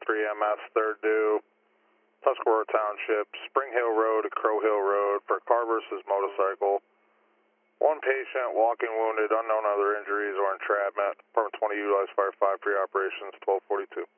EMS, third due, Tuscarora Township, Spring Hill Road to Crow Hill Road for car versus motorcycle. One patient, walking wounded, unknown other injuries or entrapment. Department 20 utilized Fire 5 pre-operations, 1242.